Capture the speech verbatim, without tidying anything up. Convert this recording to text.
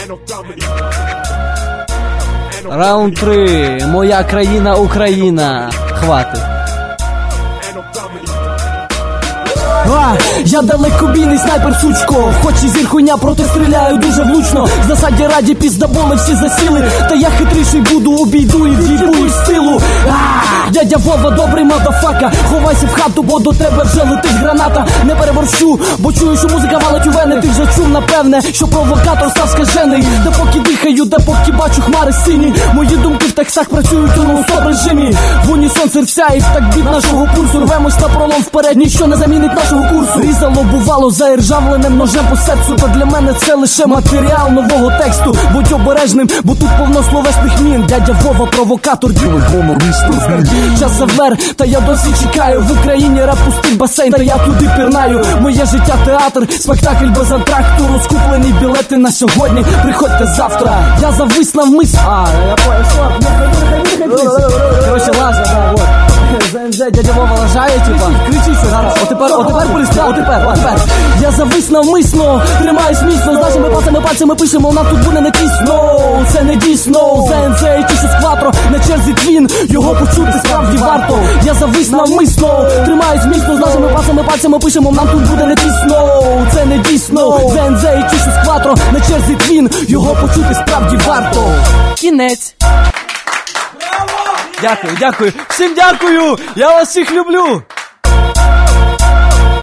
Раунд три. Моя країна Україна. Хватить. А, я далекобійний снайпер, сучко. Хоч і зірхуня, проти стріляю дуже влучно. В засаді раді піздаболи всі засіли. Та я хитріший буду, обійду і в'їбу із силу. А, дядя Вова, добрий мадафака. Ховайся в хату, бо до тебе вже летить граната. Не переборщу, бо чую, що музика валить у вени. Ти вже чув, напевне, що провокатор став скажений. Де поки дихаю, де поки бачу хмари сині. Мої думки в текстах працюють у нон-стоп режимі. В унісон серця і в так біт нашого пульсу. Рвемось на пролом вперед, ніщо не замінить нашого курсу. Різало бувало за іржавленим ножем по серцю. Та для мене це лише матеріал нового тексту. Будь обережним, бо тут повно словесних мін. Дядя Вова, провокатор, ділий гонор, містер. Час завмер, та я досі чекаю. В Україні реп пустий басейн, та я туди пірнаю. Моє життя театр, спектакль без антракту. Розкуплені білети на сьогодні, приходьте завтра. Я завис навмис. А, я понял, короче, лажа, да, вот. ЗНЗ, дядя Вова лажає, типа. Кричи, що зараз. Отепер, отепер перестав, отепер, отепер. Я завис навмисно, тримаюсь міцно. З нашими пальцями, пальцями пишемо, нам тут буде не тісно. Це не дійсно. ЗНЗ і ті, що з кватро, на черзі твін. Його почути справді варто. Я завис навмисно, тримаюсь міцно. З нашими пальцями, пальцями пишемо, нам тут буде не тісно. Це не дійсно. ЗНЗ і ті, що з кватро, на черзі твін. Його почути справді варто. Кінець. Дякую, дякую. Всім дякую. Я вас всіх люблю.